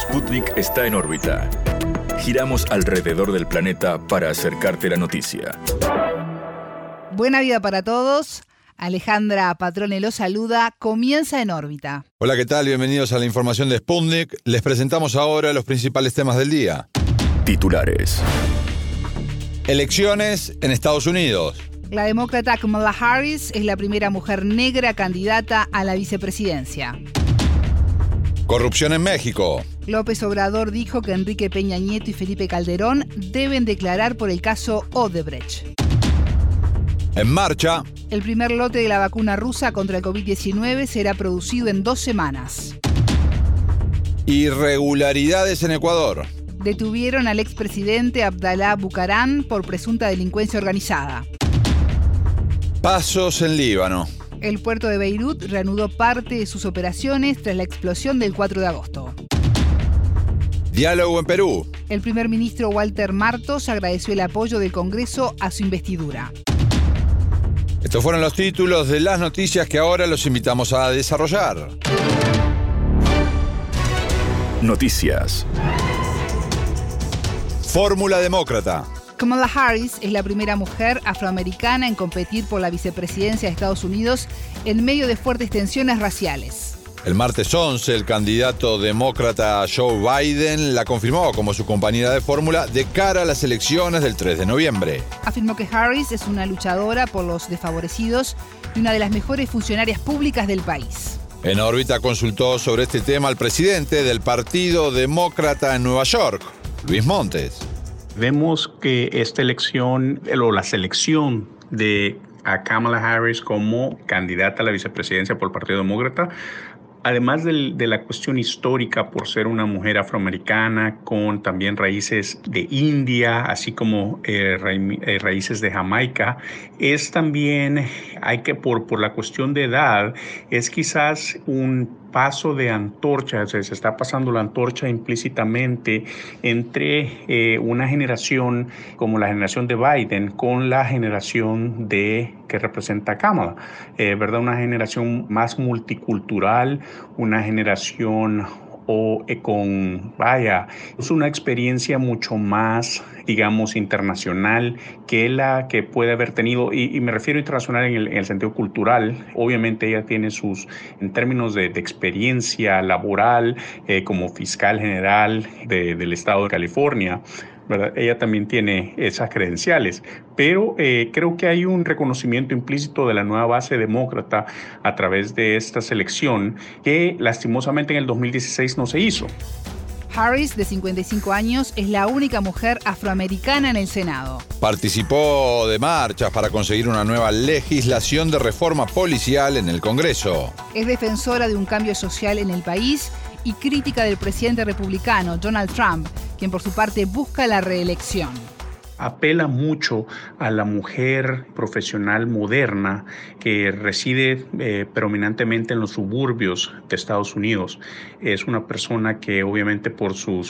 Sputnik está en órbita. Giramos alrededor del planeta para acercarte la noticia. Buena vida para todos. Alejandra Patrone los saluda. Comienza En órbita. Hola, ¿qué tal? Bienvenidos a la información de Sputnik. Les presentamos ahora los principales temas del día. Titulares. Elecciones en Estados Unidos. La demócrata Kamala Harris es la primera mujer negra candidata a la vicepresidencia. Corrupción en México. López Obrador dijo que Enrique Peña Nieto y Felipe Calderón deben declarar por el caso Odebrecht. En marcha. El primer lote de la vacuna rusa contra el COVID-19 será producido en 2 semanas. Irregularidades en Ecuador. Detuvieron al expresidente Abdalá Bucaram por presunta delincuencia organizada. Pasos en Líbano. El puerto de Beirut reanudó parte de sus operaciones tras la explosión del 4 de agosto. Diálogo en Perú. El primer ministro Walter Martos agradeció el apoyo del Congreso a su investidura. Estos fueron los títulos de las noticias que ahora los invitamos a desarrollar. Noticias. Fórmula demócrata. Kamala Harris es la primera mujer afroamericana en competir por la vicepresidencia de Estados Unidos en medio de fuertes tensiones raciales. El martes 11, el candidato demócrata Joe Biden la confirmó como su compañera de fórmula de cara a las elecciones del 3 de noviembre. Afirmó que Harris es una luchadora por los desfavorecidos y una de las mejores funcionarias públicas del país. En órbita consultó sobre este tema al presidente del Partido Demócrata en Nueva York, Luis Montes. Vemos que esta elección, o la selección de a Kamala Harris como candidata a la vicepresidencia por el Partido Demócrata, además de la cuestión histórica por ser una mujer afroamericana con también raíces de India, así como raíces de Jamaica, es también, por la cuestión de edad, es quizás un paso de antorcha, se está pasando la antorcha implícitamente entre una generación como la generación de Biden con la generación que representa Kamala, ¿verdad? Una generación más multicultural, una generación es una experiencia mucho más, digamos, internacional que la que puede haber tenido, y me refiero internacional en el sentido cultural. Obviamente ella tiene en términos de experiencia laboral, como fiscal general del estado de California, ¿verdad? Ella también tiene esas credenciales, pero creo que hay un reconocimiento implícito de la nueva base demócrata a través de esta selección que lastimosamente en el 2016 no se hizo. Harris, de 55 años, es la única mujer afroamericana en el Senado. Participó de marchas para conseguir una nueva legislación de reforma policial en el Congreso. Es defensora de un cambio social en el país y crítica del presidente republicano Donald Trump, quien por su parte busca la reelección. Apela mucho a la mujer profesional moderna que reside predominantemente en los suburbios de Estados Unidos. Es una persona que obviamente por sus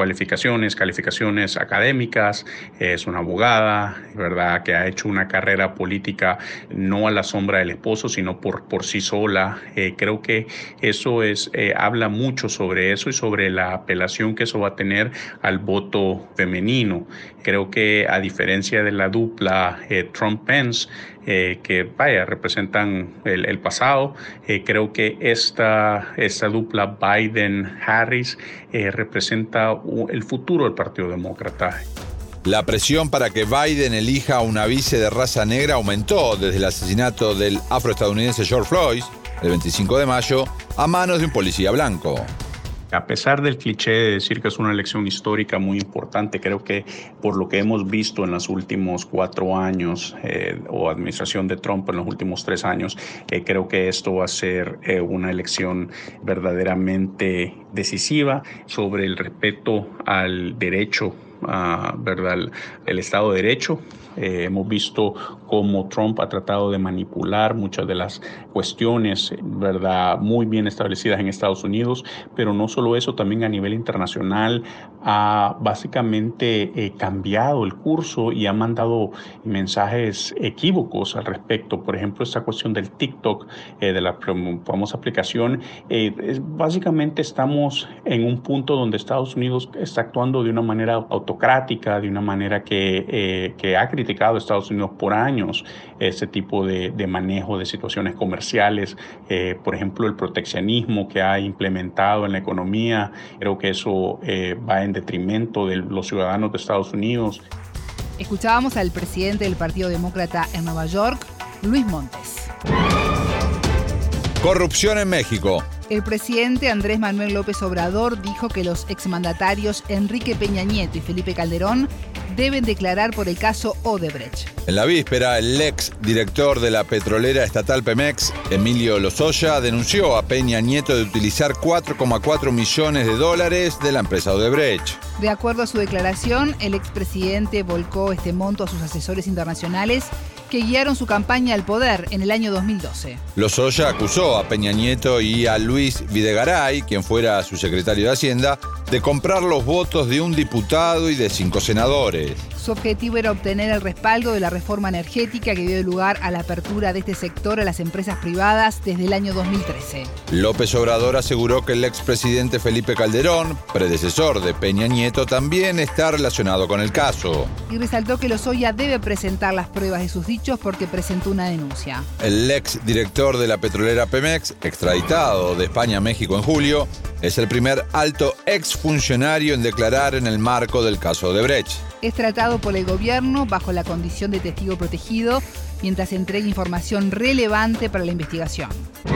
calificaciones académicas, es una abogada, ¿verdad? Que ha hecho una carrera política no a la sombra del esposo, sino por sí sola. Creo que eso habla mucho sobre eso y sobre la apelación que eso va a tener al voto femenino. Creo que a diferencia de la dupla Trump-Pence, que representan el pasado, creo que esta dupla Biden-Harris representa el futuro del Partido Demócrata. La presión para que Biden elija a una vice de raza negra aumentó desde el asesinato del afroestadounidense George Floyd, el 25 de mayo, a manos de un policía blanco. A pesar del cliché de decir que es una elección histórica muy importante, creo que por lo que hemos visto en los últimos 4 años o administración de Trump en los últimos 3 años, creo que esto va a ser una elección verdaderamente decisiva sobre el respeto al derecho ¿verdad? El Estado de Derecho. Hemos visto cómo Trump ha tratado de manipular muchas de las cuestiones, ¿verdad?, muy bien establecidas en Estados Unidos, pero no solo eso, también a nivel internacional ha básicamente cambiado el curso y ha mandado mensajes equívocos al respecto. Por ejemplo, esta cuestión del TikTok, de la famosa aplicación, básicamente estamos en un punto donde Estados Unidos está actuando de una manera autocrática, de una manera que ha criticado a Estados Unidos por años, este tipo de manejo de situaciones comerciales, por ejemplo, el proteccionismo que ha implementado en la economía. Creo que eso va en detrimento de los ciudadanos de Estados Unidos. Escuchábamos al presidente del Partido Demócrata en Nueva York, Luis Montes. Corrupción en México. El presidente Andrés Manuel López Obrador dijo que los exmandatarios Enrique Peña Nieto y Felipe Calderón deben declarar por el caso Odebrecht. En la víspera, el ex director de la petrolera estatal Pemex, Emilio Lozoya, denunció a Peña Nieto de utilizar $4,4 millones de la empresa Odebrecht. De acuerdo a su declaración, el expresidente volcó este monto a sus asesores internacionales que guiaron su campaña al poder en el año 2012. Lozoya acusó a Peña Nieto y a Luis Videgaray, quien fuera su secretario de Hacienda, de comprar los votos de un diputado y de 5 senadores. Su objetivo era obtener el respaldo de la reforma energética que dio lugar a la apertura de este sector a las empresas privadas desde el año 2013. López Obrador aseguró que el expresidente Felipe Calderón, predecesor de Peña Nieto, también está relacionado con el caso. Y resaltó que Lozoya debe presentar las pruebas de sus dichos porque presentó una denuncia. El ex director de la petrolera Pemex, extraditado de España a México en julio, es el primer alto exfuncionario en declarar en el marco del caso Odebrecht. Es tratado por el gobierno bajo la condición de testigo protegido mientras entrega información relevante para la investigación.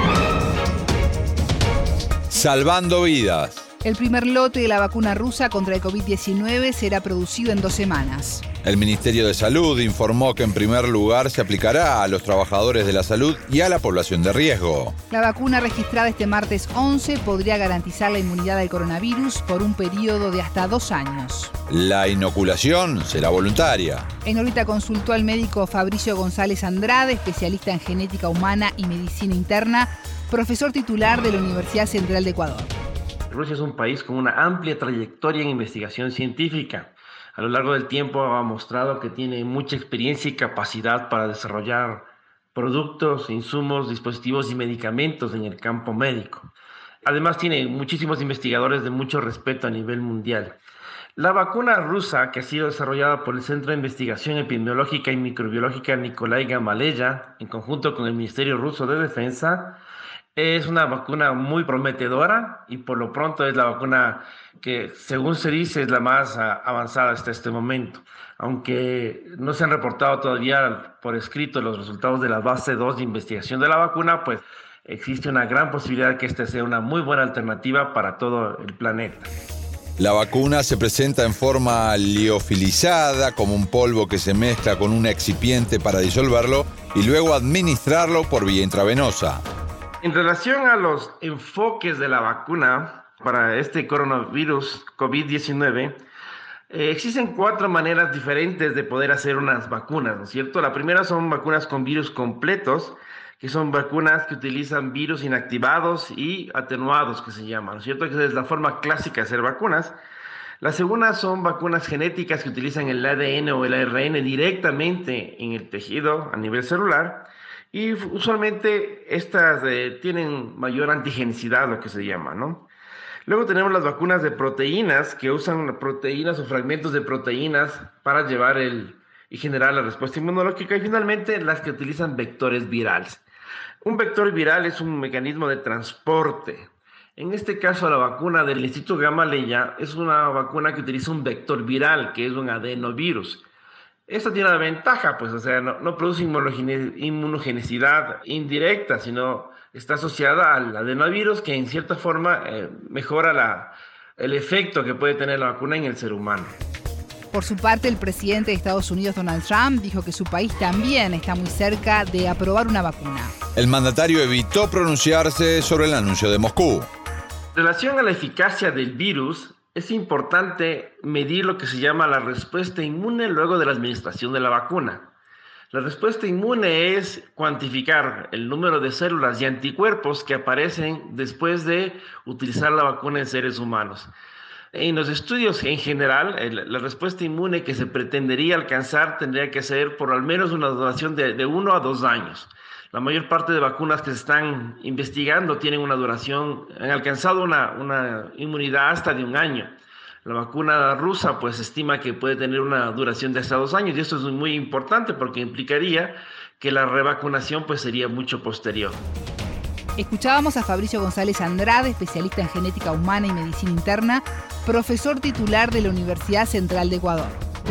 Salvando vidas. El primer lote de la vacuna rusa contra el COVID-19 será producido en 2 semanas. El Ministerio de Salud informó que en primer lugar se aplicará a los trabajadores de la salud y a la población de riesgo. La vacuna registrada este martes 11 podría garantizar la inmunidad al coronavirus por un periodo de hasta 2 años. La inoculación será voluntaria. En órbita consultó al médico Fabricio González Andrade, especialista en genética humana y medicina interna, profesor titular de la Universidad Central de Ecuador. Rusia es un país con una amplia trayectoria en investigación científica. A lo largo del tiempo ha mostrado que tiene mucha experiencia y capacidad para desarrollar productos, insumos, dispositivos y medicamentos en el campo médico. Además, tiene muchísimos investigadores de mucho respeto a nivel mundial. La vacuna rusa, que ha sido desarrollada por el Centro de Investigación Epidemiológica y Microbiológica Nikolai Gamaleya, en conjunto con el Ministerio Ruso de Defensa, es una vacuna muy prometedora y por lo pronto es la vacuna que, según se dice, es la más avanzada hasta este momento. Aunque no se han reportado todavía por escrito los resultados de la fase 2 de investigación de la vacuna, pues existe una gran posibilidad que esta sea una muy buena alternativa para todo el planeta. La vacuna se presenta en forma liofilizada, como un polvo que se mezcla con un excipiente para disolverlo y luego administrarlo por vía intravenosa. En relación a los enfoques de la vacuna para este coronavirus COVID-19, existen 4 maneras diferentes de poder hacer unas vacunas, ¿no es cierto? La primera son vacunas con virus completos, que son vacunas que utilizan virus inactivados y atenuados, que se llaman, ¿no es cierto? Que es la forma clásica de hacer vacunas. La segunda son vacunas genéticas que utilizan el ADN o el ARN directamente en el tejido a nivel celular. Y usualmente estas tienen mayor antigenicidad, lo que se llama, ¿no? Luego tenemos las vacunas de proteínas, que usan proteínas o fragmentos de proteínas para llevar y generar la respuesta inmunológica. Y finalmente las que utilizan vectores virales. Un vector viral es un mecanismo de transporte. En este caso, la vacuna del Instituto Gamaleya es una vacuna que utiliza un vector viral, que es un adenovirus. Esto tiene la ventaja, pues, o sea, no produce inmunogenicidad indirecta, sino está asociada al adenovirus, que en cierta forma mejora el efecto que puede tener la vacuna en el ser humano. Por su parte, el presidente de Estados Unidos, Donald Trump, dijo que su país también está muy cerca de aprobar una vacuna. El mandatario evitó pronunciarse sobre el anuncio de Moscú. En relación a la eficacia del virus, es importante medir lo que se llama la respuesta inmune luego de la administración de la vacuna. La respuesta inmune es cuantificar el número de células y anticuerpos que aparecen después de utilizar la vacuna en seres humanos. En los estudios en general, la respuesta inmune que se pretendería alcanzar tendría que ser por al menos una duración de 1 a 2 años. La mayor parte de vacunas que se están investigando tienen una duración, han alcanzado una inmunidad hasta de 1 año. La vacuna rusa pues estima que puede tener una duración de hasta 2 años, y esto es muy importante porque implicaría que la revacunación pues sería mucho posterior. Escuchábamos a Fabricio González Andrade, especialista en genética humana y medicina interna, profesor titular de la Universidad Central de Ecuador.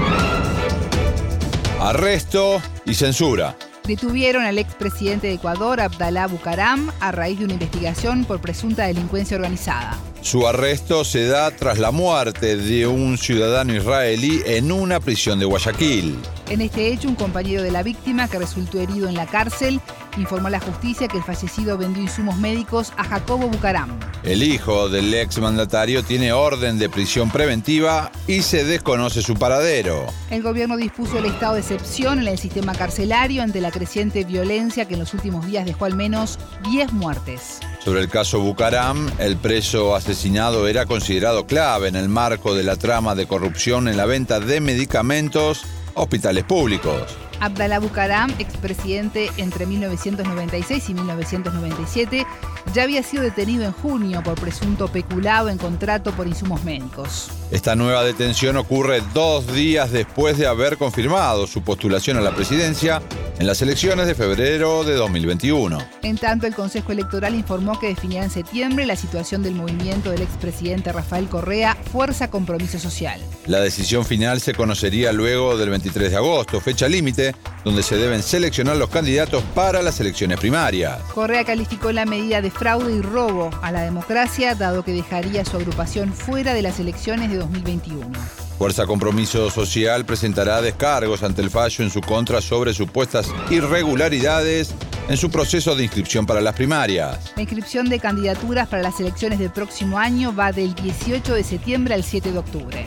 Arresto y censura. Detuvieron al expresidente de Ecuador, Abdalá Bucaram, a raíz de una investigación por presunta delincuencia organizada. Su arresto se da tras la muerte de un ciudadano israelí en una prisión de Guayaquil. En este hecho, un compañero de la víctima, que resultó herido en la cárcel, informó a la justicia que el fallecido vendió insumos médicos a Jacobo Bucaram. El hijo del exmandatario tiene orden de prisión preventiva y se desconoce su paradero. El gobierno dispuso el estado de excepción en el sistema carcelario ante la creciente violencia que en los últimos días dejó al menos 10 muertes. Sobre el caso Bucaram, el preso asesinado era considerado clave en el marco de la trama de corrupción en la venta de medicamentos a hospitales públicos. Abdalá Bucaram, expresidente entre 1996 y 1997, ya había sido detenido en junio por presunto peculado en contrato por insumos médicos. Esta nueva detención ocurre 2 días después de haber confirmado su postulación a la presidencia en las elecciones de febrero de 2021. En tanto, el Consejo Electoral informó que definirá en septiembre la situación del movimiento del expresidente Rafael Correa, Fuerza Compromiso Social. La decisión final se conocería luego del 23 de agosto, fecha límite, donde se deben seleccionar los candidatos para las elecciones primarias. Correa calificó la medida de fraude y robo a la democracia, dado que dejaría a su agrupación fuera de las elecciones de 2021. Fuerza Compromiso Social presentará descargos ante el fallo en su contra sobre supuestas irregularidades en su proceso de inscripción para las primarias. La inscripción de candidaturas para las elecciones del próximo año va del 18 de septiembre al 7 de octubre.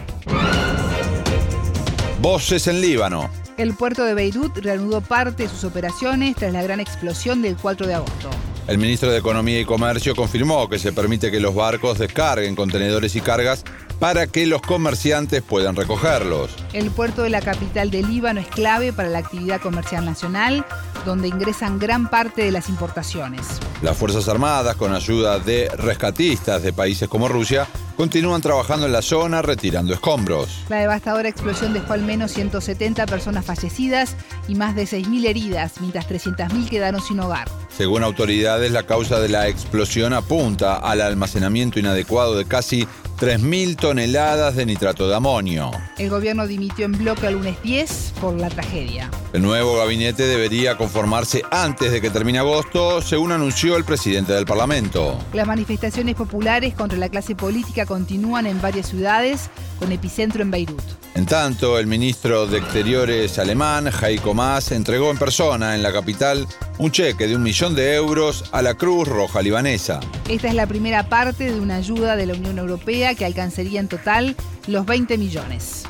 Voces en Líbano. El puerto de Beirut reanudó parte de sus operaciones tras la gran explosión del 4 de agosto. El ministro de Economía y Comercio confirmó que se permite que los barcos descarguen contenedores y cargas para que los comerciantes puedan recogerlos. El puerto de la capital de Líbano es clave para la actividad comercial nacional, donde ingresan gran parte de las importaciones. Las Fuerzas Armadas, con ayuda de rescatistas de países como Rusia, continúan trabajando en la zona retirando escombros. La devastadora explosión dejó al menos 170 personas fallecidas y más de 6.000 heridas, mientras 300.000 quedaron sin hogar. Según autoridades, la causa de la explosión apunta al almacenamiento inadecuado de casi 3.000 toneladas de nitrato de amonio. El gobierno dimitió en bloque el lunes 10 por la tragedia. El nuevo gabinete debería conformarse antes de que termine agosto, según anunció el presidente del Parlamento. Las manifestaciones populares contra la clase política continúan en varias ciudades, con epicentro en Beirut. En tanto, el ministro de Exteriores alemán, Heiko Maas, entregó en persona en la capital un cheque de 1 millón de euros a la Cruz Roja Libanesa. Esta es la primera parte de una ayuda de la Unión Europea que alcanzaría en total los 20 millones.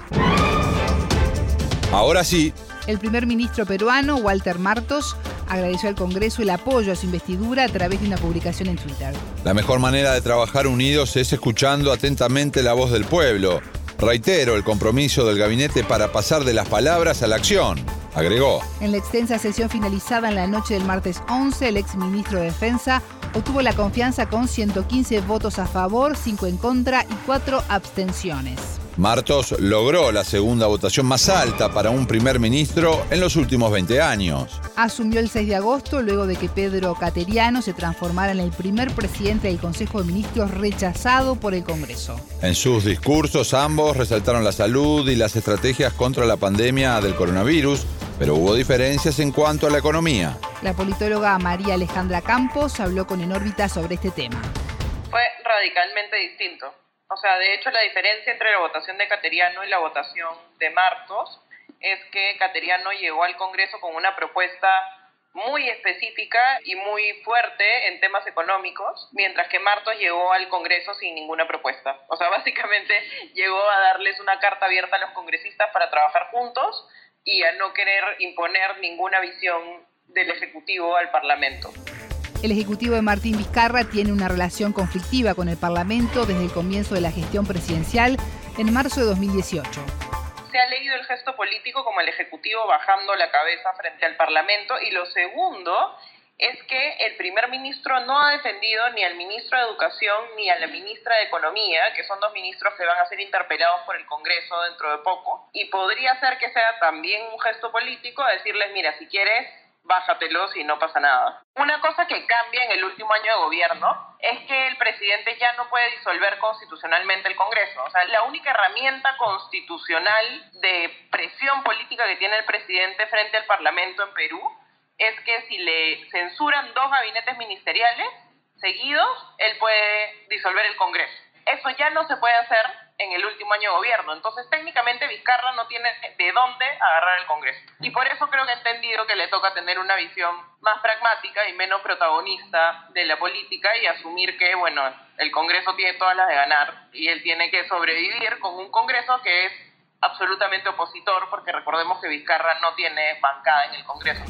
Ahora sí. El primer ministro peruano, Walter Martos, agradeció al Congreso el apoyo a su investidura a través de una publicación en Twitter. La mejor manera de trabajar unidos es escuchando atentamente la voz del pueblo. Reitero el compromiso del gabinete para pasar de las palabras a la acción, agregó. En la extensa sesión finalizada en la noche del martes 11, el exministro de Defensa obtuvo la confianza con 115 votos a favor, 5 en contra y 4 abstenciones. Martos logró la segunda votación más alta para un primer ministro en los últimos 20 años. Asumió el 6 de agosto luego de que Pedro Cateriano se transformara en el primer presidente del Consejo de Ministros rechazado por el Congreso. En sus discursos ambos resaltaron la salud y las estrategias contra la pandemia del coronavirus, pero hubo diferencias en cuanto a la economía. La politóloga María Alejandra Campos habló con En órbita sobre este tema. Fue radicalmente distinto. O sea, de hecho, la diferencia entre la votación de Cateriano y la votación de Martos es que Cateriano llegó al Congreso con una propuesta muy específica y muy fuerte en temas económicos, mientras que Martos llegó al Congreso sin ninguna propuesta. O sea, básicamente llegó a darles una carta abierta a los congresistas para trabajar juntos y a no querer imponer ninguna visión del Ejecutivo al Parlamento. El Ejecutivo de Martín Vizcarra tiene una relación conflictiva con el Parlamento desde el comienzo de la gestión presidencial en marzo de 2018. Se ha leído el gesto político como el Ejecutivo bajando la cabeza frente al Parlamento, y lo segundo es que el primer ministro no ha defendido ni al ministro de Educación ni a la ministra de Economía, que son dos ministros que van a ser interpelados por el Congreso dentro de poco, y podría ser que sea también un gesto político decirles, mira, si quieres, bájatelos y no pasa nada. Una cosa que cambia en el último año de gobierno es que el presidente ya no puede disolver constitucionalmente el Congreso. O sea, la única herramienta constitucional de presión política que tiene el presidente frente al Parlamento en Perú es que si le censuran 2 gabinetes ministeriales seguidos, él puede disolver el Congreso. Eso ya no se puede hacer en el último año de gobierno. Entonces, técnicamente, Vizcarra no tiene de dónde agarrar el Congreso. Y por eso creo que he entendido que le toca tener una visión más pragmática y menos protagonista de la política y asumir que, bueno, el Congreso tiene todas las de ganar y él tiene que sobrevivir con un Congreso que es absolutamente opositor, porque recordemos que Vizcarra no tiene bancada en el Congreso.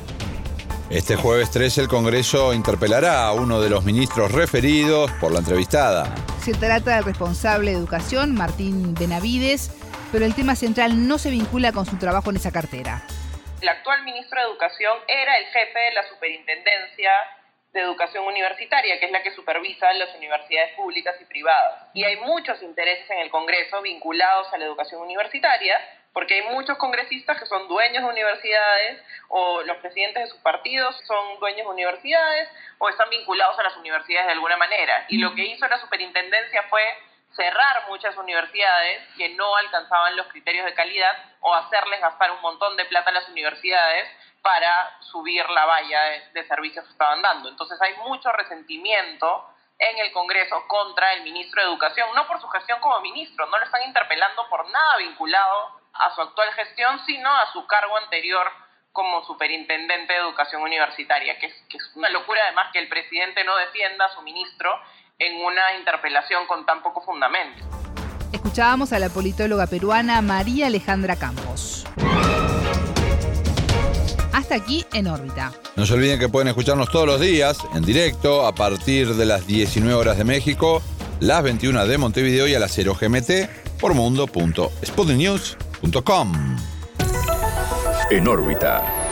Este jueves 13 el Congreso interpelará a uno de los ministros referidos por la entrevistada. Se trata del responsable de Educación, Martín Benavides, pero el tema central no se vincula con su trabajo en esa cartera. El actual ministro de Educación era el jefe de la Superintendencia de Educación Universitaria, que es la que supervisa las universidades públicas y privadas. Y hay muchos intereses en el Congreso vinculados a la educación universitaria, porque hay muchos congresistas que son dueños de universidades, o los presidentes de sus partidos son dueños de universidades, o están vinculados a las universidades de alguna manera. Y lo que hizo la superintendencia fue cerrar muchas universidades que no alcanzaban los criterios de calidad, o hacerles gastar un montón de plata a las universidades para subir la valla de servicios que estaban dando. Entonces hay mucho resentimiento en el Congreso contra el ministro de Educación, no por su gestión como ministro, no lo están interpelando por nada vinculado a su actual gestión, sino a su cargo anterior como superintendente de Educación Universitaria, que es una locura además que el presidente no defienda a su ministro en una interpelación con tan poco fundamento. Escuchábamos a la politóloga peruana María Alejandra Campos. Hasta aquí En órbita. No se olviden que pueden escucharnos todos los días en directo a partir de las 19 horas de México, las 21 de Montevideo y a las 0 GMT por mundo.sputniknews.com. En órbita.